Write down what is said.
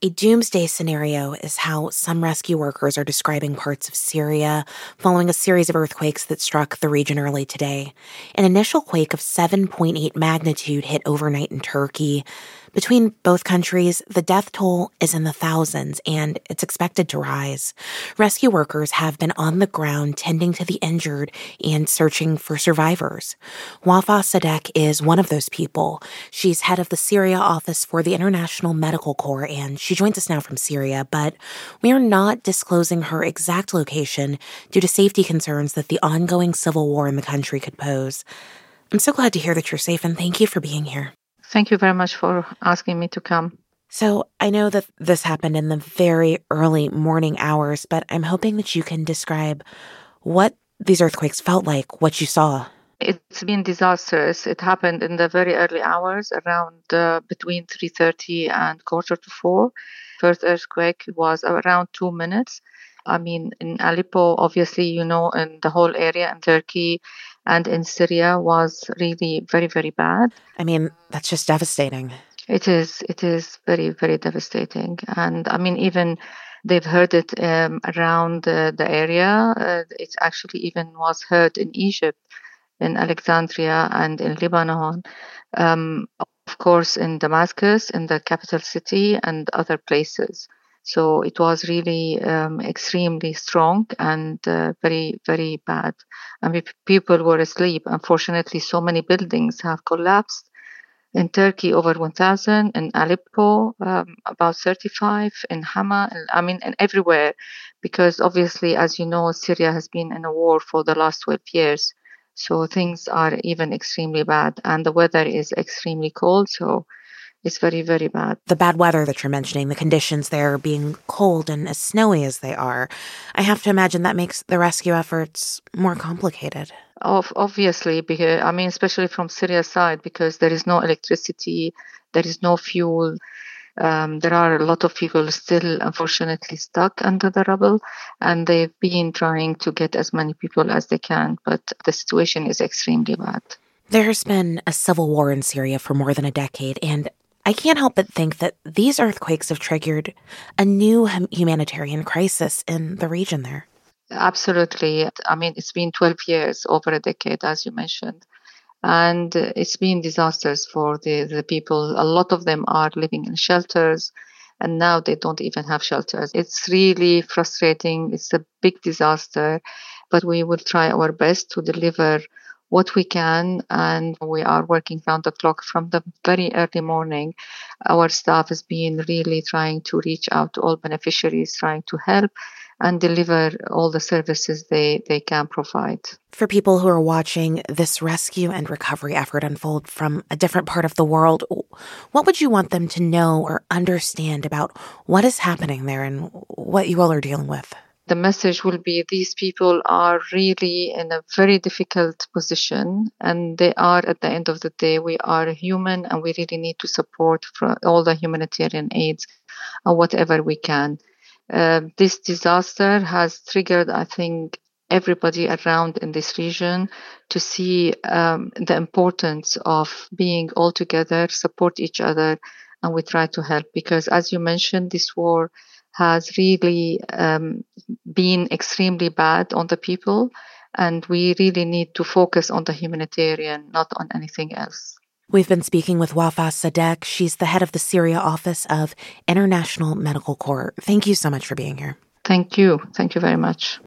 A doomsday scenario is how some rescue workers are describing parts of Syria following a series of earthquakes that struck the region early today. An initial quake of 7.8 magnitude hit overnight in Turkey. Between both countries, the death toll is in the thousands, and it's expected to rise. Rescue workers have been on the ground tending to the injured and searching for survivors. Wafa Sadek is one of those people. She's head of the Syria office for the International Medical Corps, and she joins us now from Syria, but we are not disclosing her exact location due to safety concerns that the ongoing civil war in the country could pose. I'm so glad to hear that you're safe, and thank you for being here. Thank you very much for asking me to come. So I know that this happened in the very early morning hours, but I'm hoping that you can describe what these earthquakes felt like, what you saw. It's been disastrous. It happened in the very early hours, around between 3:30 and 3:45. First earthquake was around 2 minutes. I mean, in Aleppo, obviously, in the whole area in Turkey and in Syria was really very, very bad. I mean, that's just devastating. It is very, very devastating. And I mean, even they've heard it around the area. It actually even was heard in Egypt, in Alexandria, and in Lebanon. Of course, in Damascus, in the capital city, and other places. So it was really extremely strong and very, very bad. I mean, people were asleep. Unfortunately, so many buildings have collapsed. In Turkey, over 1,000. In Aleppo, about 35. In Hama, and everywhere. Because obviously, as you know, Syria has been in a war for the last 12 years. So things are even extremely bad. And the weather is extremely cold. So it's very, very bad. The bad weather that you're mentioning, the conditions there being cold and as snowy as they are, I have to imagine that makes the rescue efforts more complicated. Obviously, because especially from Syria's side, because there is no electricity, there is no fuel. There are a lot of people still, unfortunately, stuck under the rubble, and they've been trying to get as many people as they can, but the situation is extremely bad. There has been a civil war in Syria for more than a decade, and I can't help but think that these earthquakes have triggered a new humanitarian crisis in the region there. Absolutely. It's been 12 years, over a decade, as you mentioned. And it's been disasters for the people. A lot of them are living in shelters, and now they don't even have shelters. It's really frustrating. It's a big disaster, but we will try our best to deliver what we can, and we are working round the clock from the very early morning. Our staff has been really trying to reach out to all beneficiaries, trying to help and deliver all the services they can provide. For people who are watching this rescue and recovery effort unfold from a different part of the world, what would you want them to know or understand about what is happening there and what you all are dealing with? The message will be these people are really in a very difficult position, and they are, at the end of the day, we are human, and we really need to support from all the humanitarian aids and whatever we can. This disaster has triggered, I think, everybody around in this region to see the importance of being all together, support each other, and we try to help. Because, as you mentioned, this war has really been extremely bad on the people, and we really need to focus on the humanitarian, not on anything else. We've been speaking with Wafa Sadek. She's the head of the Syria office of International Medical Corps. Thank you so much for being here. Thank you. Thank you very much.